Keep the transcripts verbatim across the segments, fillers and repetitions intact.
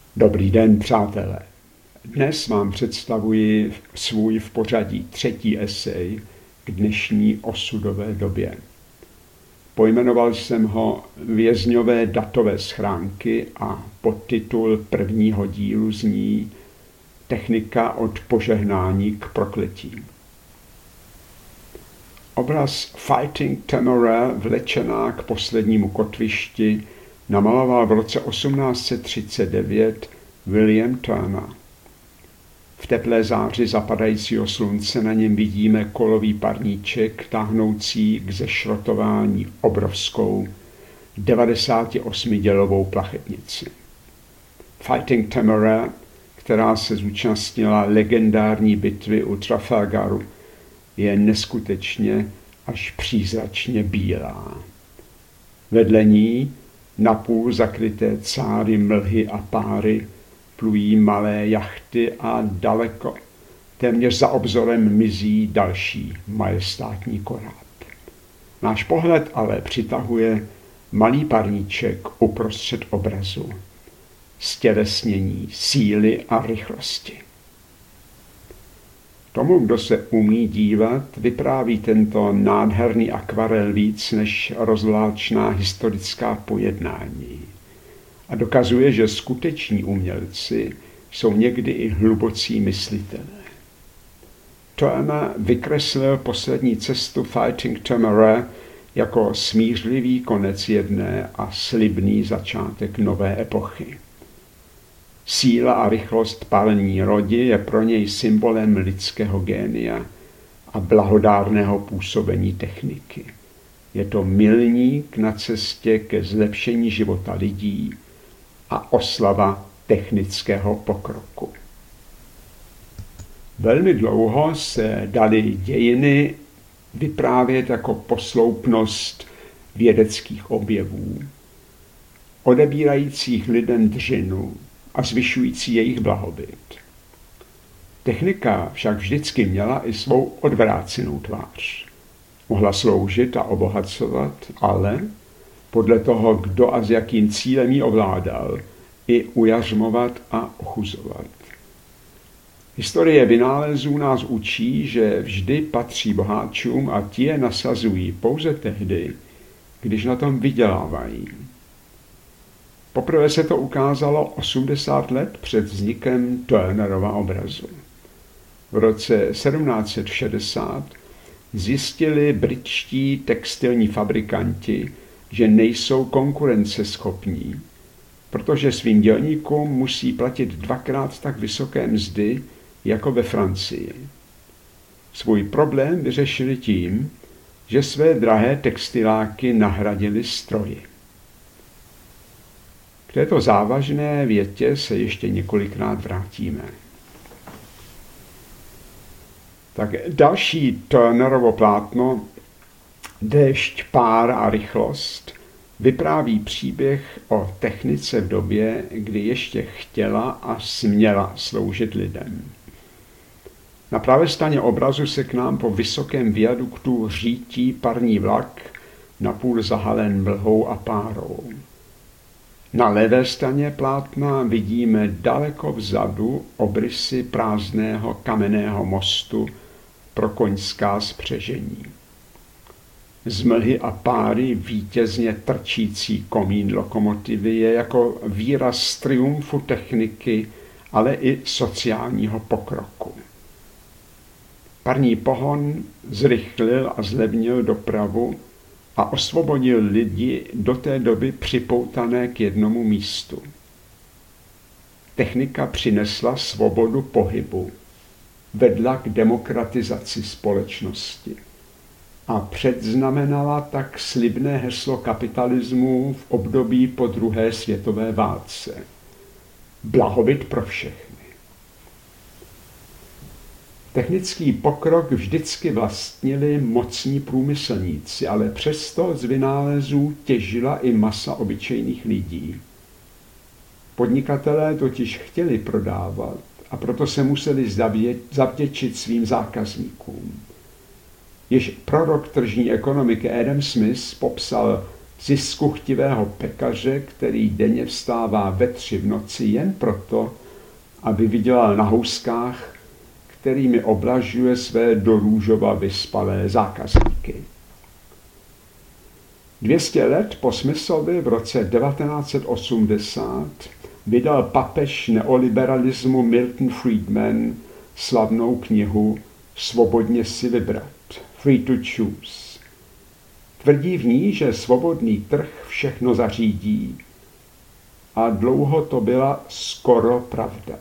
Dobrý den, přátelé. Dnes vám představuji svůj v pořadí třetí esej k dnešní osudové době. Pojmenoval jsem ho Vězňové datové schránky a podtitul prvního dílu zní Technika od požehnání k prokletí. Obraz Fighting Temeraire vlečená k poslednímu kotvišti namaloval v roce osmnáct set třicet devět William Turner. V teplé záři zapadajícího slunce na něm vidíme kolový parníček táhnoucí k zešrotování obrovskou devadesátiosmidělovou plachetnici. Fighting Temeraire, která se zúčastnila legendární bitvy u Trafalgaru, je neskutečně až přízračně bílá. Vedle ní, napůl zakryté cáry mlhy a páry, plují malé jachty a daleko, téměř za obzorem mizí další majestátní korát. Náš pohled ale přitahuje malý parníček uprostřed obrazu, stělesnění síly a rychlosti. Tomu, kdo se umí dívat, vypráví tento nádherný akvarel víc než rozvláčná historická pojednání a dokazuje, že skuteční umělci jsou někdy i hlubocí myslitelé. Turner vykreslil poslední cestu Fighting Temeraire jako smířlivý konec jedné a slibný začátek nové epochy. Síla a rychlost palní rodi je pro něj symbolem lidského génia a blahodárného působení techniky. Je to milník na cestě ke zlepšení života lidí a oslava technického pokroku. Velmi dlouho se daly dějiny vyprávět jako posloupnost vědeckých objevů, odebírajících lidem dřinu a zvyšující jejich blahobyt. Technika však vždycky měla i svou odvrácenou tvář. Mohla sloužit a obohacovat, ale podle toho, kdo a s jakým cílem ji ovládal, i ujařmovat a ochuzovat. Historie vynálezů nás učí, že vždy patří boháčům a ti je nasazují pouze tehdy, když na tom vydělávají. Poprvé se to ukázalo osmdesát let před vznikem Turnerova obrazu. V roce sedmnáct set šedesát zjistili britští textilní fabrikanti, že nejsou konkurenceschopní, protože svým dělníkům musí platit dvakrát tak vysoké mzdy jako ve Francii. Svůj problém vyřešili tím, že své drahé textiláky nahradili stroji. K této závažné větě se ještě několikrát vrátíme. Tak další Turnerovo plátno Déšť, pár a rychlost vypráví příběh o technice v době, kdy ještě chtěla a směla sloužit lidem. Na pravé straně obrazu se k nám po vysokém viaduktu řítí parní vlak, napůl zahalen mlhou a párou. Na levé straně plátna vidíme daleko vzadu obrysy prázdného kamenného mostu pro koňská spřežení. Z mlhy a páry vítězně trčící komín lokomotivy je jako výraz triumfu techniky, ale i sociálního pokroku. Parní pohon zrychlil a zlevnil dopravu a osvobodil lidi do té doby připoutané k jednomu místu. Technika přinesla svobodu pohybu, vedla k demokratizaci společnosti a předznamenala tak slibné heslo kapitalismu v období po druhé světové válce. Blahobyt pro všechny. Technický pokrok vždycky vlastnili mocní průmyslníci, ale přesto z vynálezů těžila i masa obyčejných lidí. Podnikatelé totiž chtěli prodávat a proto se museli zavděčit svým zákazníkům. Již prorok tržní ekonomiky Adam Smith popsal ziskuchtivého pekaře, který denně vstává ve tři v noci jen proto, aby vydělal na houskách, kterými oblažuje své do růžova vyspalé zákazníky. Dvě stě let po Smithovi v roce devatenáct set osmdesát vydal papež neoliberalismu Milton Friedman slavnou knihu Svobodně si vybrat, Free to Choose. Tvrdí v ní, že svobodný trh všechno zařídí. A dlouho to byla skoro pravda.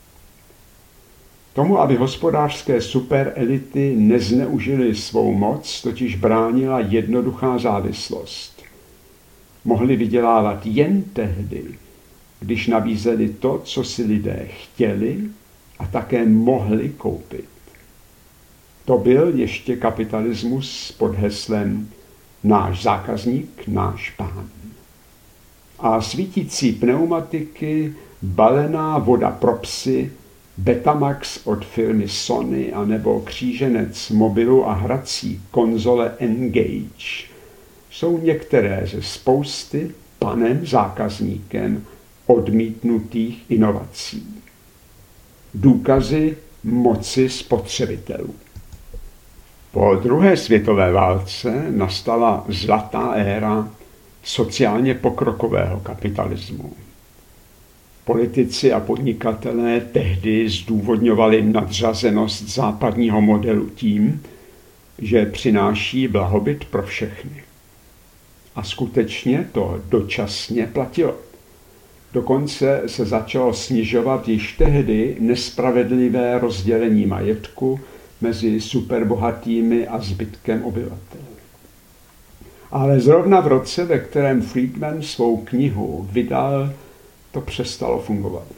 Tomu, aby hospodářské superelity nezneužily svou moc, totiž bránila jednoduchá závislost. Mohli vydělávat jen tehdy, když nabízeli to, co si lidé chtěli a také mohli koupit. To byl ještě kapitalismus pod heslem náš zákazník, náš pán. A svítící pneumatiky, balená voda pro psy, Betamax od firmy Sony anebo kříženec mobilu a hrací konzole Engage jsou některé ze spousty panem zákazníkem odmítnutých inovací. Důkazy moci spotřebitelů. Po druhé světové válce nastala zlatá éra sociálně pokrokového kapitalismu. Politici a podnikatelé tehdy zdůvodňovali nadřazenost západního modelu tím, že přináší blahobyt pro všechny. A skutečně to dočasně platilo. Dokonce se začalo snižovat již tehdy nespravedlivé rozdělení majetku mezi superbohatými a zbytkem obyvatel. Ale zrovna v roce, ve kterém Friedman svou knihu vydal, to přestalo fungovat.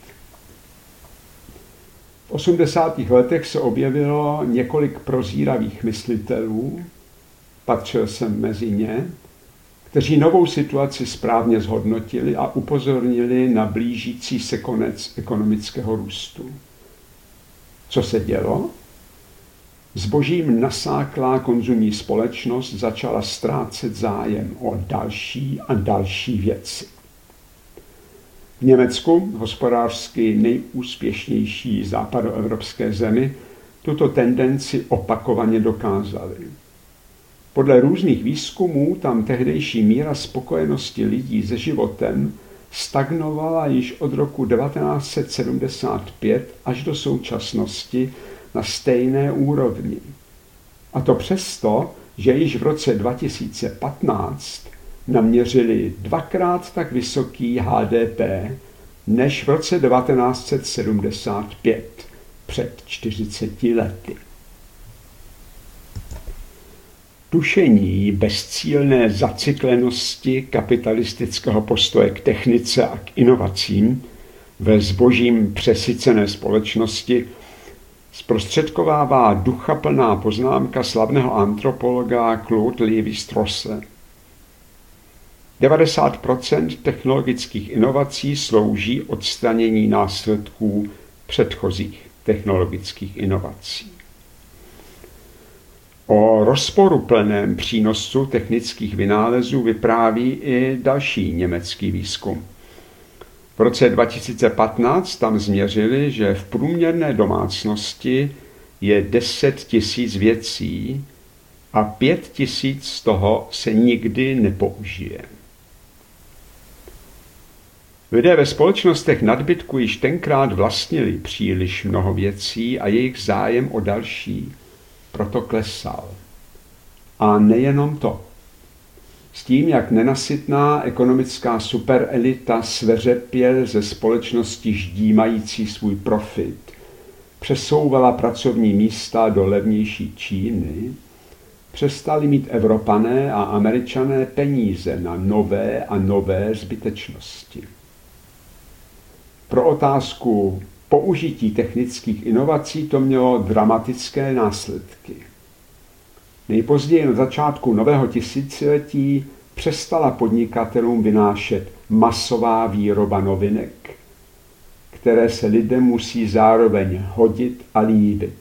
V osmdesátých letech se objevilo několik prozíravých myslitelů, patřil jsem mezi ně, kteří novou situaci správně zhodnotili a upozornili na blížící se konec ekonomického růstu. Co se dělo? Zbožím nasáklá konzumní společnost začala ztrácet zájem o další a další věci. V Německu, hospodářsky nejúspěšnější západoevropské zemi, tuto tendenci opakovaně dokázali. Podle různých výzkumů tam tehdejší míra spokojenosti lidí se životem stagnovala již od roku devatenáct set sedmdesát pět až do současnosti na stejné úrovni. A to přesto, že již v roce dva tisíce patnáct naměřili dvakrát tak vysoký H D P než v roce devatenáct set sedmdesát pět, před čtyřiceti lety. Tušení bezcílné zacyklenosti kapitalistického postoje k technice a k inovacím ve zbožím přesycené společnosti zprostředkovává duchaplná poznámka slavného antropologa Claude Lévi-Strausse. devadesát procent technologických inovací slouží odstranění následků předchozích technologických inovací. O rozporuplném přínosu technických vynálezů vypráví i další německý výzkum. V roce dva tisíce patnáct tam změřili, že v průměrné domácnosti je deset tisíc věcí a pět tisíc z toho se nikdy nepoužije. Lidé ve společnostech nadbytku již tenkrát vlastnili příliš mnoho věcí a jejich zájem o další proto klesal. A nejenom to. S tím, jak nenasytná ekonomická superelita sveřepě ze společnosti ždímající svůj profit přesouvala pracovní místa do levnější Číny, přestali mít Evropané a Američané peníze na nové a nové zbytečnosti. Pro otázku použití technických inovací to mělo dramatické následky. Nejpozději na začátku nového tisíciletí přestala podnikatelům vynášet masová výroba novinek, které se lidem musí zároveň hodit a líbit.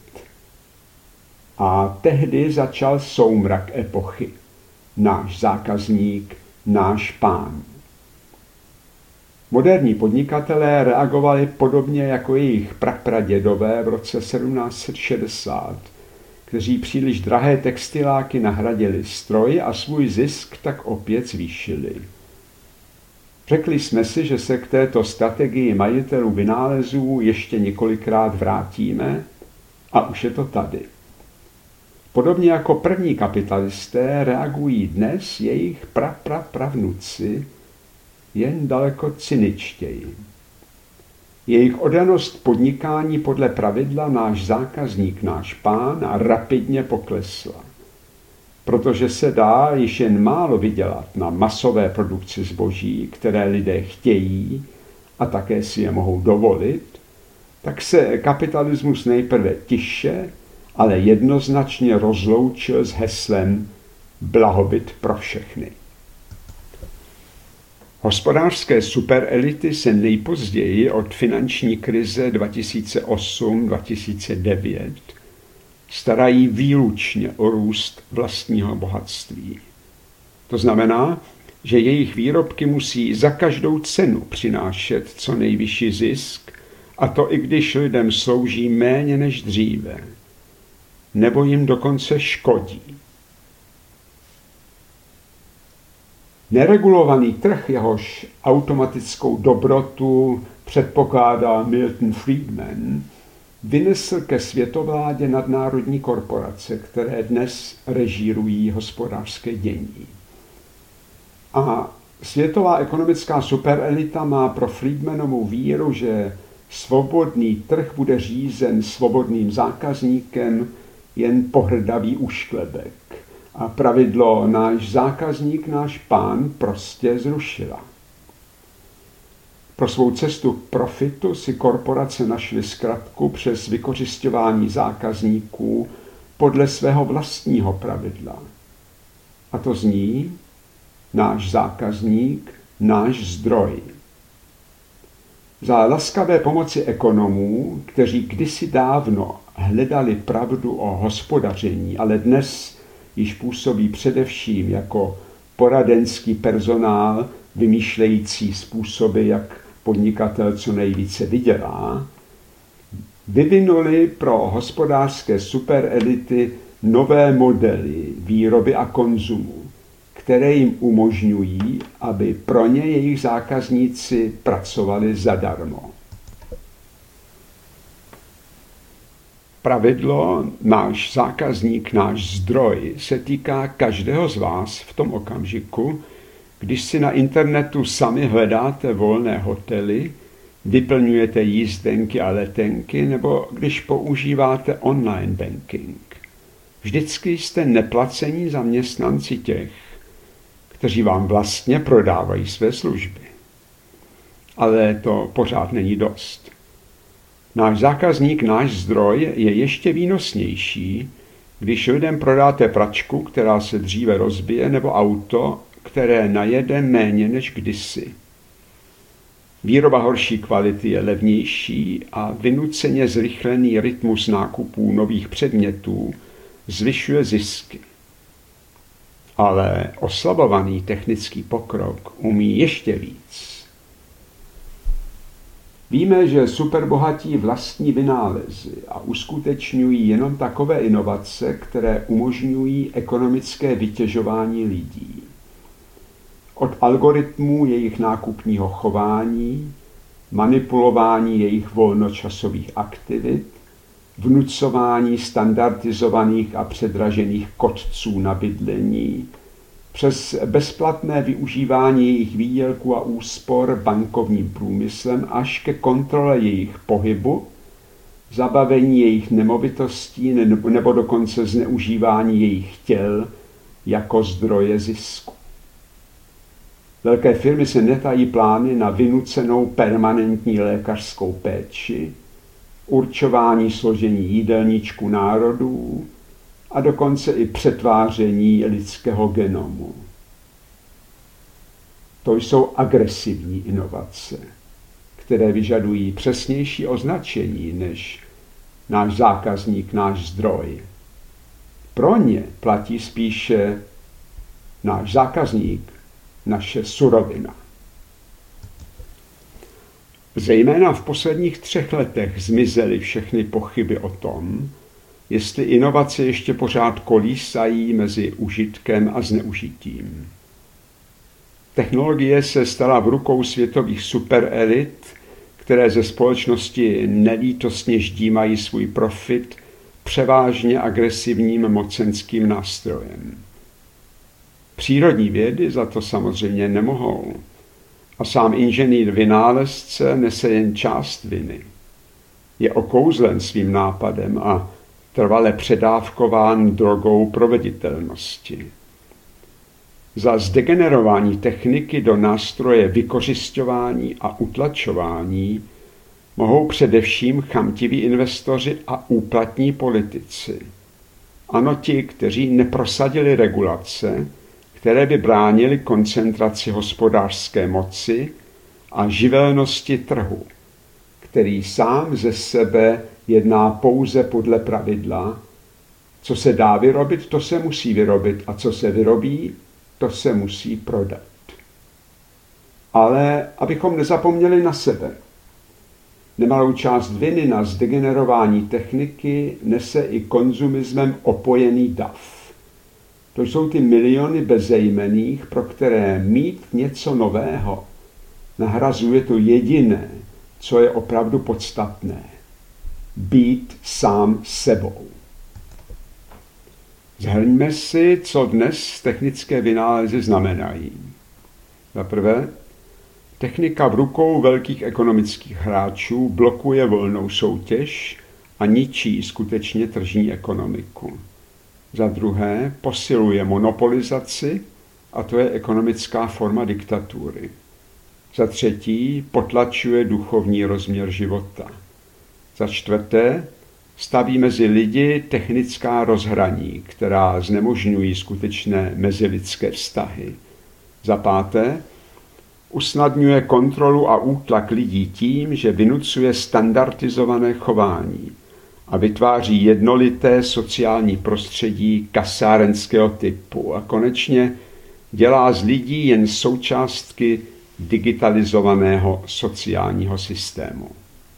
A tehdy začal soumrak epochy. Náš zákazník, náš pán. Moderní podnikatelé reagovali podobně jako jejich prapradědové v roce sedmnáct set šedesát, kteří příliš drahé textiláky nahradili stroji a svůj zisk tak opět zvýšili. Řekli jsme si, že se k této strategii majitelů vynálezů ještě několikrát vrátíme a už je to tady. Podobně jako první kapitalisté reagují dnes jejich praprapravnuci, jen daleko cyničtěji. Jejich oddanost podnikání podle pravidla náš zákazník, náš pán rapidně poklesla. Protože se dá již jen málo vydělat na masové produkci zboží, které lidé chtějí a také si je mohou dovolit, tak se kapitalismus nejprve tiše, ale jednoznačně rozloučil s heslem blahobyt pro všechny. Hospodářské superelity se nejpozději od finanční krize dva tisíce osm dva tisíce devět starají výlučně o růst vlastního bohatství. To znamená, že jejich výrobky musí za každou cenu přinášet co nejvyšší zisk, a to i když lidem slouží méně než dříve, nebo jim dokonce škodí. Neregulovaný trh, jehož automatickou dobrotu předpokládá Milton Friedman, vynesl ke světovládě nadnárodní korporace, které dnes režírují hospodářské dění. A světová ekonomická superelita má pro Friedmanovu víru, že svobodný trh bude řízen svobodným zákazníkem, jen pohrdavý ušklebek. A pravidlo náš zákazník, náš pán prostě zrušila. Pro svou cestu k profitu si korporace našly zkratku přes vykořisťování zákazníků podle svého vlastního pravidla. A to zní náš zákazník, náš zdroj. Za laskavé pomoci ekonomů, kteří kdysi dávno hledali pravdu o hospodaření, ale dnes již působí především jako poradenský personál, vymýšlející způsoby, jak podnikatel co nejvíce vydělá, vyvinuli pro hospodářské superelity nové modely výroby a konzumu, které jim umožňují, aby pro ně jejich zákazníci pracovali zadarmo. Pravidlo náš zákazník, náš zdroj se týká každého z vás v tom okamžiku, když si na internetu sami hledáte volné hotely, vyplňujete jízdenky a letenky, nebo když používáte online banking. Vždycky jste neplacení zaměstnanci těch, kteří vám vlastně prodávají své služby. Ale to pořád není dost. Náš zákazník, náš zdroj je ještě výnosnější, když lidem prodáte pračku, která se dříve rozbije, nebo auto, které najede méně než kdysi. Výroba horší kvality je levnější a vynuceně zrychlený rytmus nákupů nových předmětů zvyšuje zisky. Ale oslabovaný technický pokrok umí ještě víc. Víme, že superbohatí vlastní vynálezy a uskutečňují jenom takové inovace, které umožňují ekonomické vytěžování lidí. Od algoritmů jejich nákupního chování, manipulování jejich volnočasových aktivit, vnucování standardizovaných a předražených kotců na bydlení, přes bezplatné využívání jejich výdělků a úspor bankovním průmyslem až ke kontrole jejich pohybu, zabavení jejich nemovitostí nebo dokonce zneužívání jejich těl jako zdroje zisku. Velké firmy se netají plány na vynucenou permanentní lékařskou péči, určování složení jídelníčku národů a dokonce i přetváření lidského genomu. To jsou agresivní inovace, které vyžadují přesnější označení než náš zákazník, náš zdroj. Pro ně platí spíše náš zákazník, naše surovina. Zejména v posledních třech letech zmizely všechny pochyby o tom, jestli inovace ještě pořád kolísají mezi užitkem a zneužitím. Technologie se stala v rukou světových superelit, které ze společnosti nelítostně ždímají svůj profit převážně agresivním mocenským nástrojem. Přírodní vědy za to samozřejmě nemohou. A sám inženýr vynálezce nese jen část viny. Je okouzlen svým nápadem a trvale předávkován drogou proveditelnosti. Za zdegenerování techniky do nástroje vykořisťování a utlačování mohou především chamtiví investoři a úplatní politici. Ano, ti, kteří neprosadili regulace, které by bránily koncentraci hospodářské moci a živelnosti trhu, který sám ze sebe jedná pouze podle pravidla, co se dá vyrobit, to se musí vyrobit a co se vyrobí, to se musí prodat. Ale abychom nezapomněli na sebe, nemalou část viny na zdegenerování techniky nese i konzumismem opojený dav. To jsou ty miliony bezejmenných, pro které mít něco nového nahrazuje to jediné, co je opravdu podstatné. Být sám sebou. Zhrňme si, co dnes technické vynálezy znamenají. Za prvé, technika v rukou velkých ekonomických hráčů blokuje volnou soutěž a ničí skutečně tržní ekonomiku. Za druhé, posiluje monopolizaci, a to je ekonomická forma diktatury. Za třetí, potlačuje duchovní rozměr života. Za čtvrté, staví mezi lidi technická rozhraní, která znemožňují skutečné mezilidské vztahy. Za páté, usnadňuje kontrolu a útlak lidí tím, že vynucuje standardizované chování a vytváří jednolité sociální prostředí kasárenského typu a konečně dělá z lidí jen součástky digitalizovaného sociálního systému.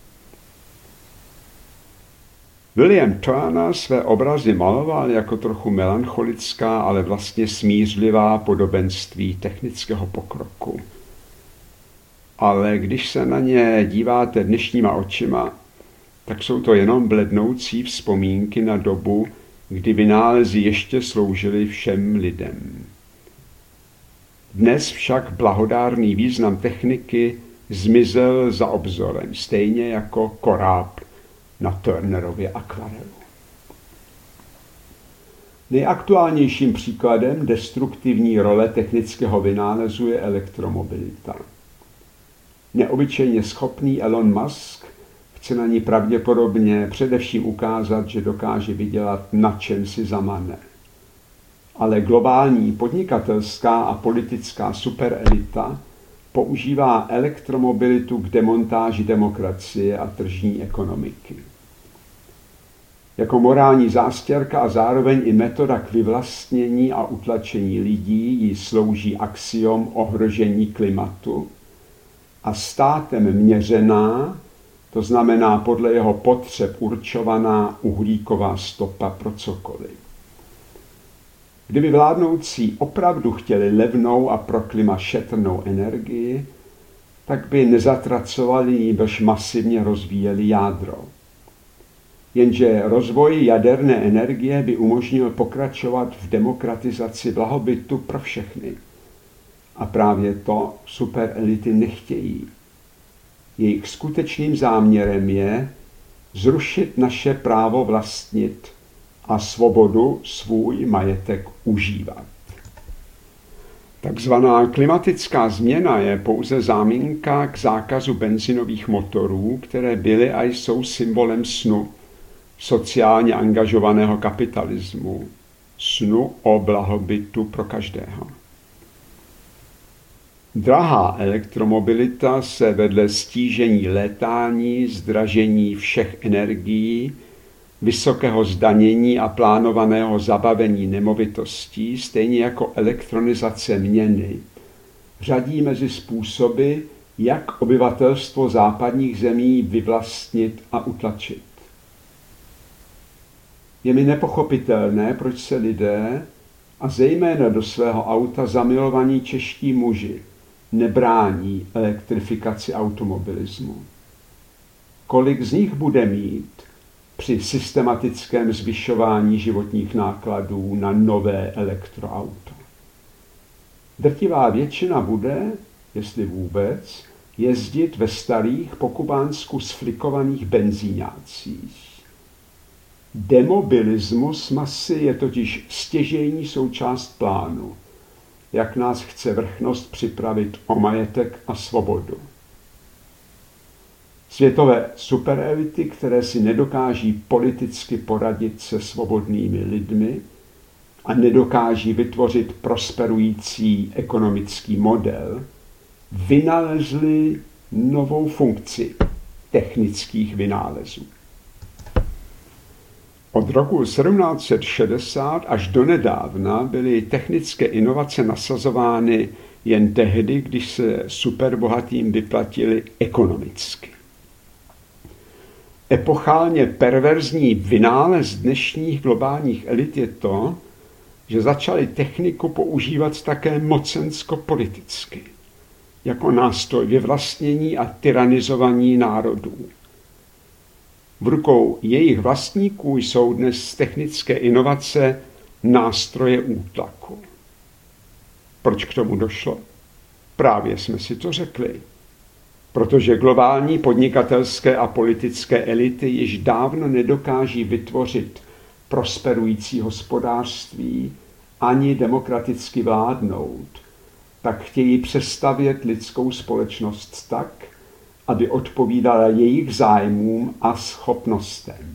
William Turner své obrazy maloval jako trochu melancholická, ale vlastně smířlivá podobenství technického pokroku. Ale když se na ně díváte dnešníma očima, tak jsou to jenom blednoucí vzpomínky na dobu, kdy vynálezy ještě sloužily všem lidem. Dnes však blahodárný význam techniky zmizel za obzorem, stejně jako koráb na Turnerově akvarelu. Nejaktuálnějším příkladem destruktivní role technického vynálezu je elektromobilita. Neobyčejně schopný Elon Musk chce na ní pravděpodobně především ukázat, že dokáže vydělat na čem si zamane. Ale globální podnikatelská a politická superelita používá elektromobilitu k demontáži demokracie a tržní ekonomiky. Jako morální zástěrka a zároveň i metoda k vyvlastnění a utlačení lidí jí slouží axiom ohrožení klimatu a státem měřená, to znamená podle jeho potřeb určovaná uhlíková stopa pro cokoliv. Kdyby vládnoucí opravdu chtěli levnou a pro klima šetrnou energii, tak by nezatracovali, nýbrž masivně rozvíjeli jádro. Jenže rozvoj jaderné energie by umožnil pokračovat v demokratizaci blahobytu pro všechny. A právě to superelity nechtějí. Jejich skutečným záměrem je zrušit naše právo vlastnit a svobodu svůj majetek užívat. Takzvaná klimatická změna je pouze záminka k zákazu benzinových motorů, které byly a jsou symbolem snu sociálně angažovaného kapitalismu, snu o blahobytu pro každého. Drahá elektromobilita se vedle stížení létání, zdražení všech energií, vysokého zdanění a plánovaného zabavení nemovitostí, stejně jako elektronizace měny, řadí mezi způsoby, jak obyvatelstvo západních zemí vyvlastnit a utlačit. Je mi nepochopitelné, proč se lidé, a zejména do svého auta zamilovaní čeští muži, nebrání elektrifikaci automobilismu. Kolik z nich bude mít při systematickém zvyšování životních nákladů na nové elektroauto? Drtivá většina bude, jestli vůbec, jezdit ve starých po kubánsku sflikovaných benzíňácích. Demobilismus masy je totiž stěžejní součást plánu, jak nás chce vrchnost připravit o majetek a svobodu. Světové superelity, které si nedokáží politicky poradit se svobodnými lidmi a nedokáží vytvořit prosperující ekonomický model, vynalezly novou funkci technických vynálezů. Od roku sedmnáct set šedesát až do nedávna byly technické inovace nasazovány jen tehdy, když se superbohatým vyplatily ekonomicky. Epochálně perverzní vynález dnešních globálních elit je to, že začali techniku používat také mocensko-politicky, jako nástroj vyvlastnění a tyranizování národů. V rukou jejich vlastníků jsou dnes technické inovace nástroje útlaku. Proč k tomu došlo? Právě jsme si to řekli. Protože globální podnikatelské a politické elity již dávno nedokáží vytvořit prosperující hospodářství ani demokraticky vládnout, tak chtějí přestavět lidskou společnost tak, aby odpovídala jejich zájmům a schopnostem.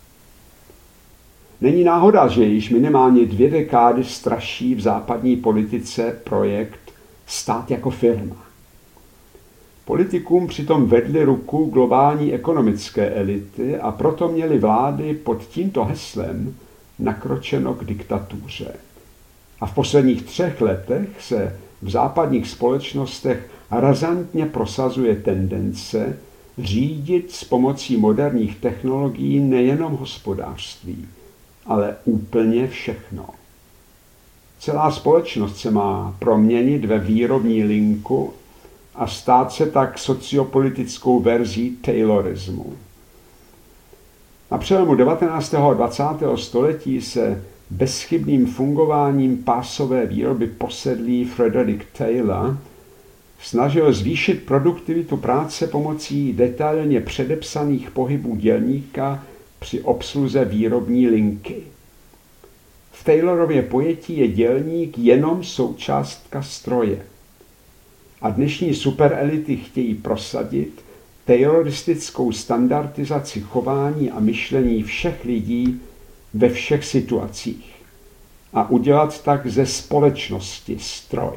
Není náhoda, že již minimálně dvě dekády straší v západní politice projekt stát jako firma. Politikům přitom vedly ruku globální ekonomické elity a proto měly vlády pod tímto heslem nakročeno k diktatuře. A v posledních třech letech se v západních společnostech razantně prosazuje tendence řídit s pomocí moderních technologií nejenom hospodářství, ale úplně všechno. Celá společnost se má proměnit ve výrobní linku a stát se tak sociopolitickou verzí taylorismu. Na přelomu devatenáctého a dvacátého století se bezchybným fungováním pásové výroby posedlý Frederick Taylor snažil zvýšit produktivitu práce pomocí detailně předepsaných pohybů dělníka při obsluze výrobní linky. V Taylorově pojetí je dělník jenom součástka stroje. A dnešní superelity chtějí prosadit tayloristickou standardizaci chování a myšlení všech lidí ve všech situacích a udělat tak ze společnosti stroj.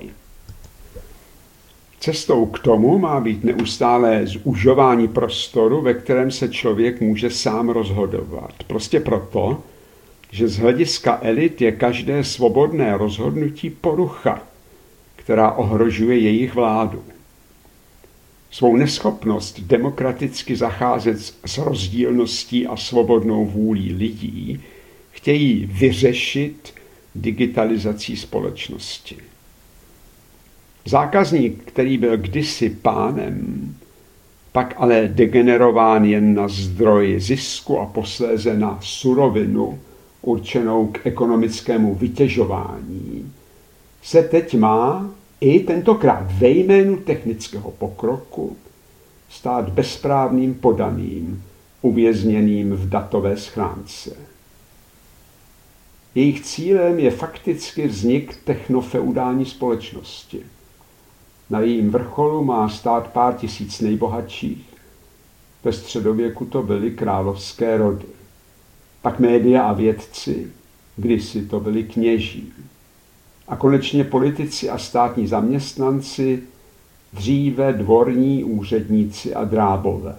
Cestou k tomu má být neustálé zužování prostoru, ve kterém se člověk může sám rozhodovat. Prostě proto, že z hlediska elit je každé svobodné rozhodnutí porucha, která ohrožuje jejich vládu. Svou neschopnost demokraticky zacházet s rozdílností a svobodnou vůlí lidí chtějí vyřešit digitalizací společnosti. Zákazník, který byl kdysi pánem, pak ale degenerován jen na zdroj zisku a posléze na surovinu určenou k ekonomickému vytěžování, se teď má i tentokrát ve jménu technického pokroku stát bezprávným podaným, uvězněným v datové schránce. Jejich cílem je fakticky vznik technofeudální společnosti. Na jejím vrcholu má stát pár tisíc nejbohatších. Ve středověku to byly královské rody. Pak média a vědci, kdysi to byli kněží. A konečně politici a státní zaměstnanci, dříve dvorní úředníci a drábové.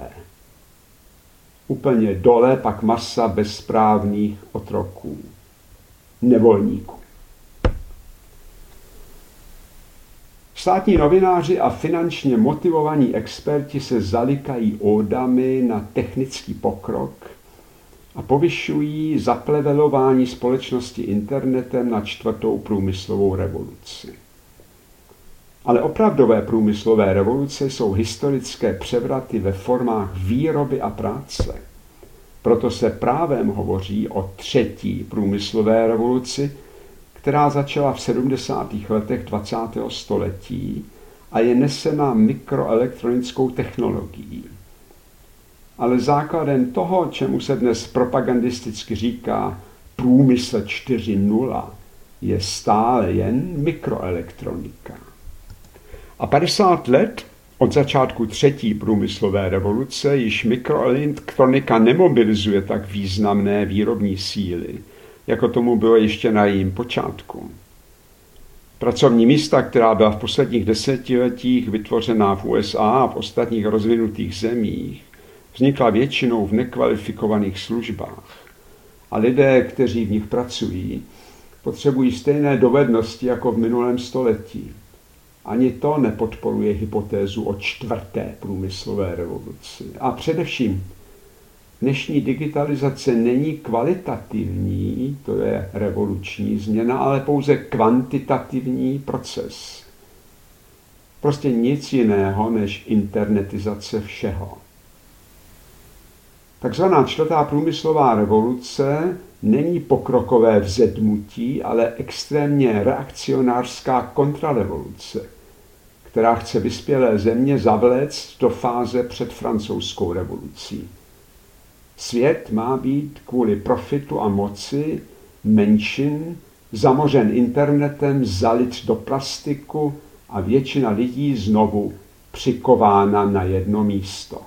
Úplně dole pak masa bezprávných otroků, Státní novináři a finančně motivovaní experti se zalikají ódami na technický pokrok a povyšují zaplevelování společnosti internetem na čtvrtou průmyslovou revoluci. Ale opravdové průmyslové revoluce jsou historické převraty ve formách výroby a práce. Proto se právem hovoří o třetí průmyslové revoluci, která začala v sedmdesátých letech dvacátého století a je nesena mikroelektronickou technologií. Ale základem toho, čemu se dnes propagandisticky říká průmysl čtyři tečka nula, je stále jen mikroelektronika. A padesát let od začátku třetí průmyslové revoluce již mikroelektronika nemobilizuje tak významné výrobní síly, jako tomu bylo ještě na jejím počátku. Pracovní místa, která byla v posledních desetiletích vytvořená v U S A a v ostatních rozvinutých zemích, vznikla většinou v nekvalifikovaných službách. A lidé, kteří v nich pracují, potřebují stejné dovednosti jako v minulém století. Ani to nepodporuje hypotézu o čtvrté průmyslové revoluci. A především dnešní digitalizace není kvalitativní, to je revoluční změna, ale pouze kvantitativní proces. Prostě nic jiného než internetizace všeho. Takzvaná čtvrtá průmyslová revoluce není pokrokové vzedmutí, ale extrémně reakcionářská kontrarevoluce, která chce vyspělé země zavléct do fáze před francouzskou revolucí. Svět má být kvůli profitu a moci menšin zamořen internetem, zalit do plastiku a většina lidí znovu přikována na jedno místo.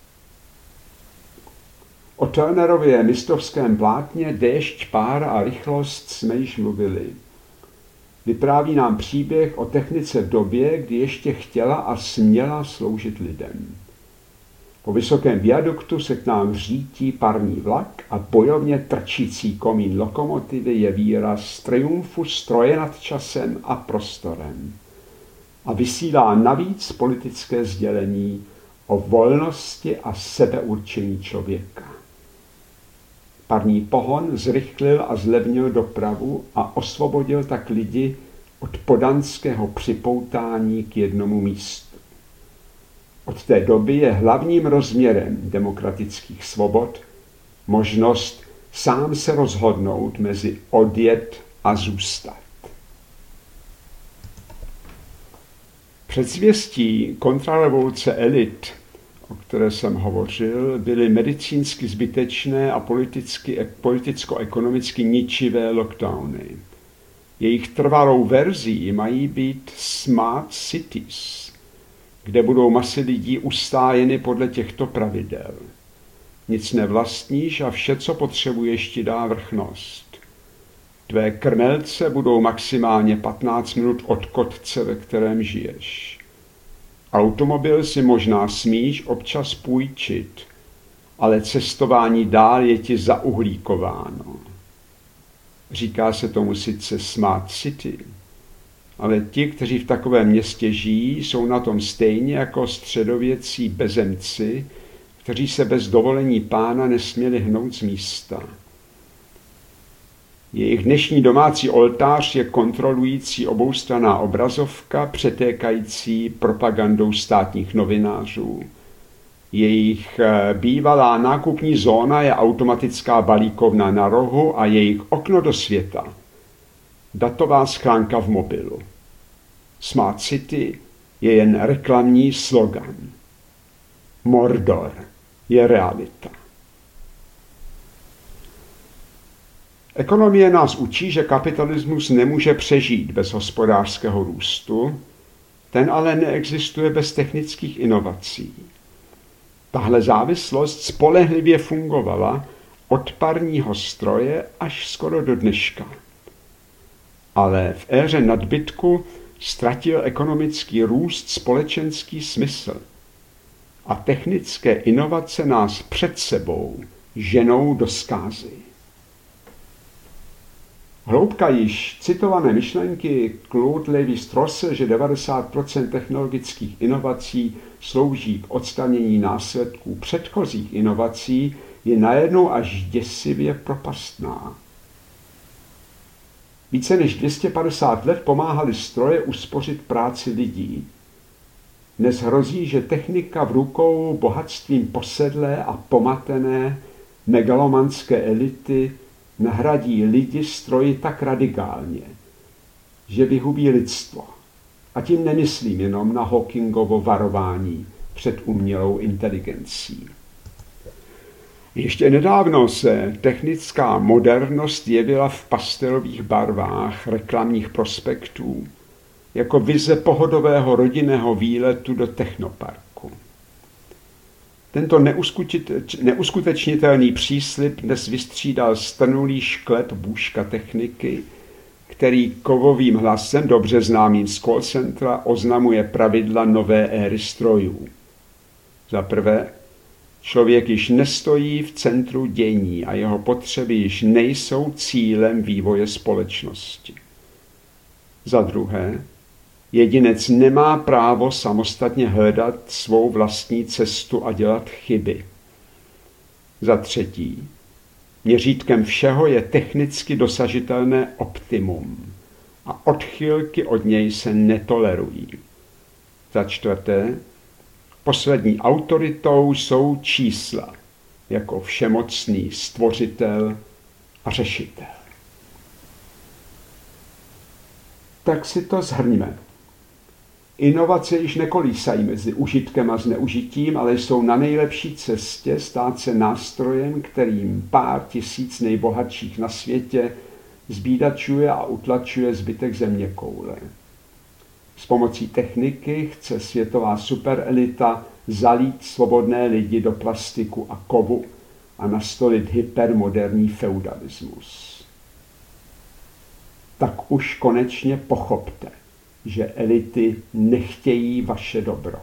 O Turnerově mistrovském plátně Déšť, pára a rychlost jsme již mluvili. Vypráví nám příběh o technice v době, kdy ještě chtěla a směla sloužit lidem. Po vysokém viaduktu se k nám řítí parní vlak a bojovně trčící komín lokomotivy je výraz triumfu stroje nad časem a prostorem. A vysílá navíc politické sdělení o volnosti a sebeurčení člověka. Parní pohon zrychlil a zlevnil dopravu a osvobodil tak lidi od podanského připoutání k jednomu místu. Od té doby je hlavním rozměrem demokratických svobod možnost sám se rozhodnout mezi odjet a zůstat. Předzvěstí kontrarevoluce elit, o které jsem hovořil, byly medicínsky zbytečné a politicky, politicko-ekonomicky ničivé lockdowny. Jejich trvalou verzí mají být smart cities, kde budou masy lidí ustájeny podle těchto pravidel. Nic nevlastníš a vše, co potřebuješ, ti dá vrchnost. Tvé krmelce budou maximálně patnáct minut od kotce, ve kterém žiješ. Automobil si možná smíš občas půjčit, ale cestování dál je ti zauhlíkováno. Říká se tomu sice Smart City, ale ti, kteří v takovém městě žijí, jsou na tom stejně jako středověcí bezemci, kteří se bez dovolení pána nesměli hnout z místa. Jejich dnešní domácí oltář je kontrolující oboustranná obrazovka, přetékající propagandou státních novinářů. Jejich bývalá nákupní zóna je automatická balíkovna na rohu a jejich okno do světa datová schránka v mobilu. Smart City je jen reklamní slogan. Mordor je realita. Ekonomie nás učí, že kapitalismus nemůže přežít bez hospodářského růstu, ten ale neexistuje bez technických inovací. Tahle závislost spolehlivě fungovala od parního stroje až skoro do dneška. Ale v éře nadbytku ztratil ekonomický růst společenský smysl a technické inovace nás před sebou ženou do zkázy. Hloubka již citované myšlenky Claude Lévi-Strausse, že devadesát procent technologických inovací slouží k odstranění následků předchozích inovací, je najednou až děsivě propastná. Více než dvě stě padesát let pomáhaly stroje uspořit práci lidí. Dnes hrozí, že technika v rukou bohatstvím posedlé a pomatené megalomanské elity nahradí lidi stroji tak radikálně, že vyhubí lidstvo. A tím nemyslím jenom na Hawkingovo varování před umělou inteligencí. Ještě nedávno se technická modernost jevila v pastelových barvách reklamních prospektů jako vize pohodového rodinného výletu do technoparku. Tento neuskutečnitelný příslib dnes vystřídal strnulý šklep bůžka techniky, který kovovým hlasem, dobře známým z call centra, oznamuje pravidla nové éry strojů. Za prvé, člověk již nestojí v centru dění a jeho potřeby již nejsou cílem vývoje společnosti. Za druhé, jedinec nemá právo samostatně hledat svou vlastní cestu a dělat chyby. Za třetí, měřítkem všeho je technicky dosažitelné optimum a odchylky od něj se netolerují. Za čtvrté, poslední autoritou jsou čísla, jako všemocný stvořitel a řešitel. Tak si to shrňme. Inovace již nekolísají mezi užitkem a zneužitím, ale jsou na nejlepší cestě stát se nástrojem, kterým pár tisíc nejbohatších na světě zbídačuje a utlačuje zbytek zeměkoule. S pomocí techniky chce světová superelita zalít svobodné lidi do plastiku a kovu a nastolit hypermoderní feudalismus. Tak už konečně pochopte, že elity nechtějí vaše dobro.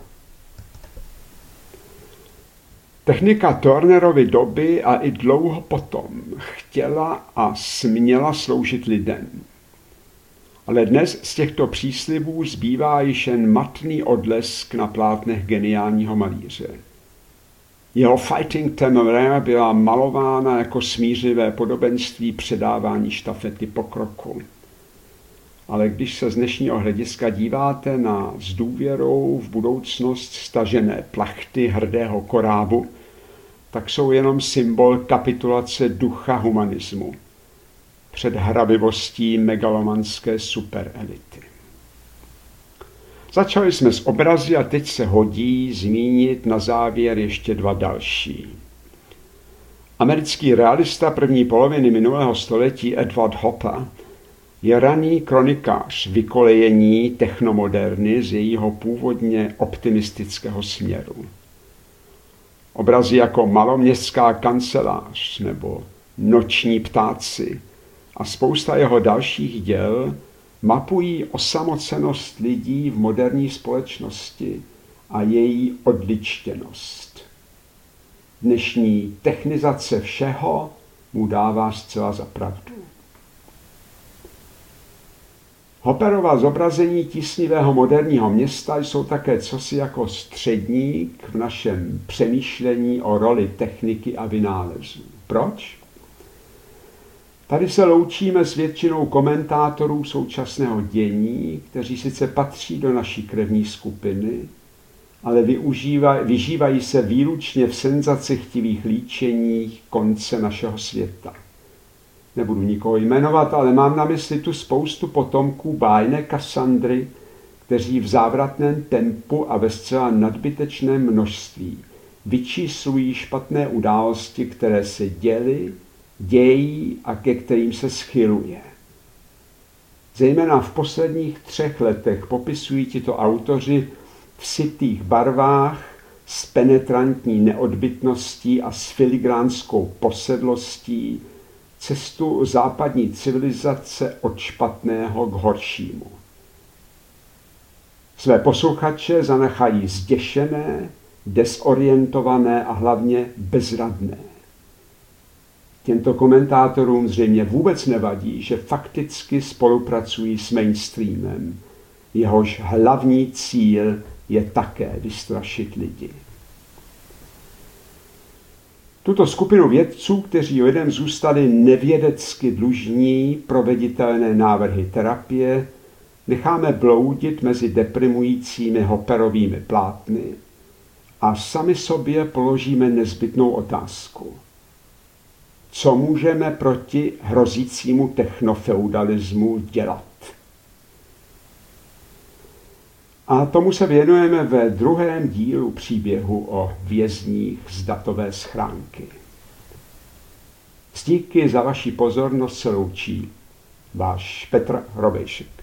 Technika Turnerovy doby a i dlouho potom chtěla a směla sloužit lidem. Ale dnes z těchto příslibů zbývá již jen matný odlesk na plátnech geniálního malíře. Jeho Fighting Téméraire byla malována jako smířlivé podobenství předávání štafety pokroku. Ale když se z dnešního hlediska díváte na s důvěrou v budoucnost stažené plachty hrdého korábu, tak jsou jenom symbol kapitulace ducha humanismu před hrabivostí megalomanské superelity. Začali jsme s obrazy a teď se hodí zmínit na závěr ještě dva další. Americký realista první poloviny minulého století Edward Hopper je raný kronikář vykolejení technomoderny z jejího původně optimistického směru. Obrazy jako Maloměstská kancelář nebo Noční ptáci a spousta jeho dalších děl mapují osamocenost lidí v moderní společnosti a její odličtěnost. Dnešní technizace všeho mu dává zcela za pravdu. Hopperova zobrazení tísnivého moderního města jsou také cosi jako středník v našem přemýšlení o roli techniky a vynálezů. Proč? Tady se loučíme s většinou komentátorů současného dění, kteří sice patří do naší krevní skupiny, ale využívaj, vyžívají se výlučně v senzacechtivých líčeních konce našeho světa. Nebudu nikoho jmenovat, ale mám na mysli tu spoustu potomků bájné Kassandry, kteří v závratném tempu a ve zcela nadbytečném množství vyčíslují špatné události, které se děly, dějí a ke kterým se schyluje. Zejména v posledních třech letech popisují tito autoři v sytých barvách s penetrantní neodbytností a s filigránskou posedlostí cestu západní civilizace od špatného k horšímu. Své posluchače zanechají zděšené, desorientované a hlavně bezradné. Těmto komentátorům zřejmě vůbec nevadí, že fakticky spolupracují s mainstreamem. Jehož hlavní cíl je také vystrašit lidi. Tuto skupinu vědců, kteří lidem zůstali nevědecky dlužní proveditelné návrhy terapie, necháme bloudit mezi deprimujícími Hopperovými plátny a sami sobě položíme nezbytnou otázku. Co můžeme proti hrozícímu technofeudalismu dělat? A tomu se věnujeme ve druhém dílu příběhu o vězních z datové schránky. S díky za vaši pozornost se loučí váš Petr Hrobejšek.